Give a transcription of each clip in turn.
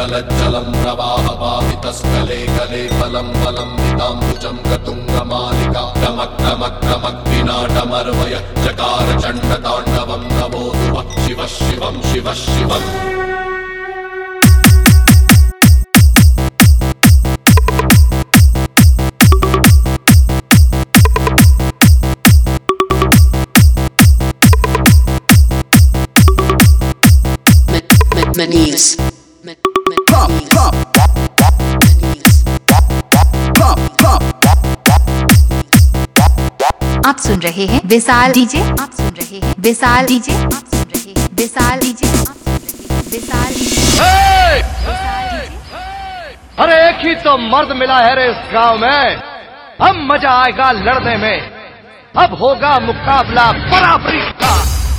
जलज्जलं प्रवाहपावितस्कले कले बलं बलं निताम्बुजं गतुङ्गमालिका डमक् डमक् डमक् विनाटमर्वय चकार चण्डताण्डवं नमो शिवः शिवं शिवः शिवम्। Manies. आप सुन रहे हैं विशाल डीजे। आप सुन रहे हैं विशाल डीजे। आप सुन रहे हैं विशाल डीजे। विशाल डीजे। अरे एक ही तो मर्द मिला है रे इस गांव में, अब मजा आएगा लड़ने में, अब होगा मुकाबला बराबरी का।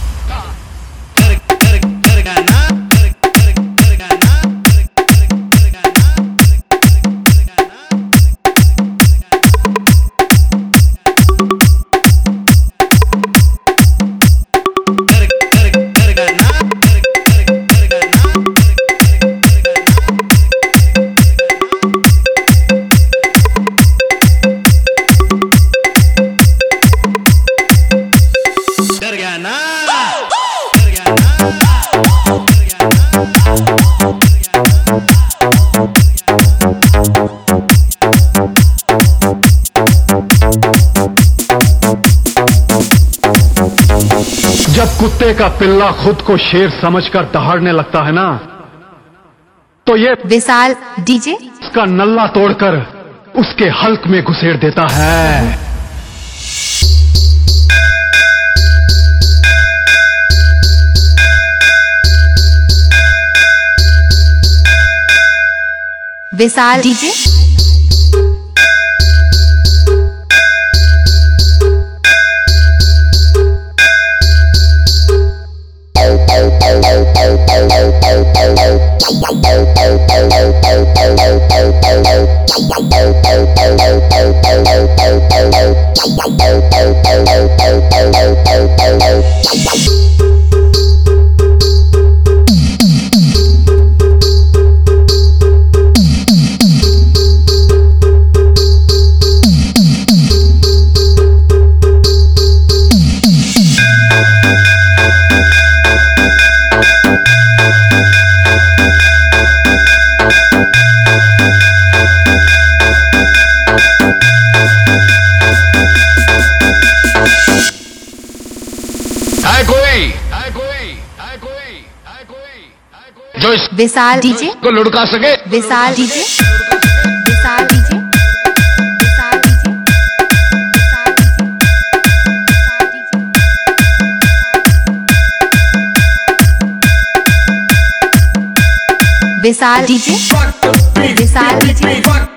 जब कुत्ते का पिल्ला खुद को शेर समझकर दहाड़ने लगता है ना, तो ये विशाल डीजे उसका नल्ला तोड़कर उसके हल्क में घुसेड़ देता है। विशाल डीजे। जो इस विशाल डीजे को लुढ़का सके। Vishal DJ. Vishal DJ. Vishal DJ. Vishal DJ. Vishal DJ.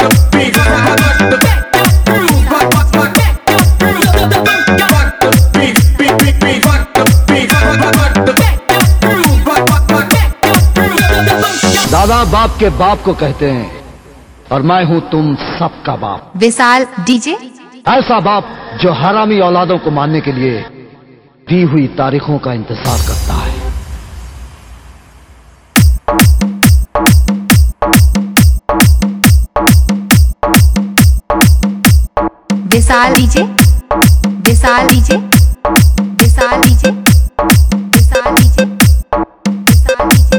दादा बाप के बाप को कहते हैं और मैं हूं तुम सबका बाप। विशाल डीजे। ऐसा बाप जो हरामी औलादों को मारने के लिए दी हुई तारीखों का इंतजार करता है। Vishal DJ. Vishal DJ. Vishal DJ. Vishal DJ. Vishal DJ.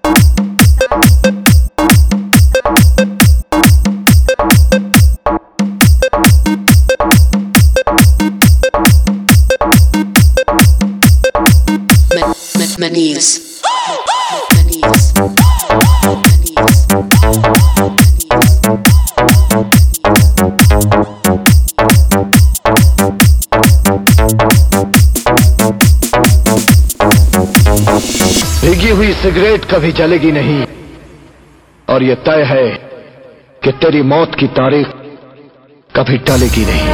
Manies. भीगी हुई सिगरेट कभी जलेगी नहीं, और यह तय है कि तेरी मौत की तारीख कभी टलेगी नहीं।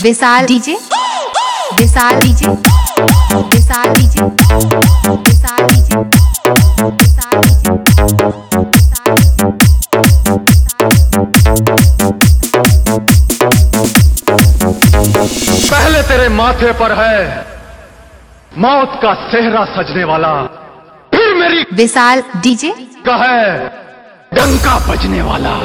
Vishal DJ, Vishal DJ, Vishal DJ, Vishal DJ, Vishal DJ. पहले तेरे माथे पर है मौत का सेहरा सजने वाला, फिर मेरी विशाल डीजे का है डंका बजने वाला।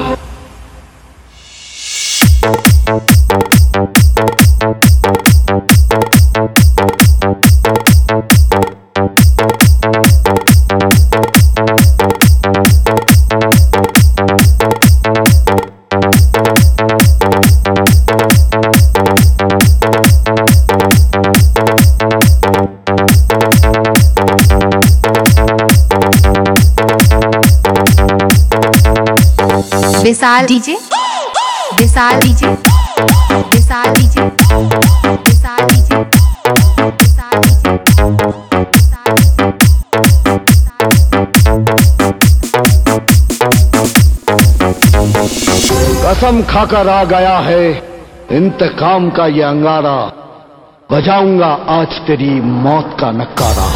Vishal DJ, Vishal DJ, Vishal DJ, Vishal DJ, Vishal DJ. कसम खाकर आ गया है इंतकाम का ये अंगारा, बजाऊंगा आज तेरी मौत का नक्कारा।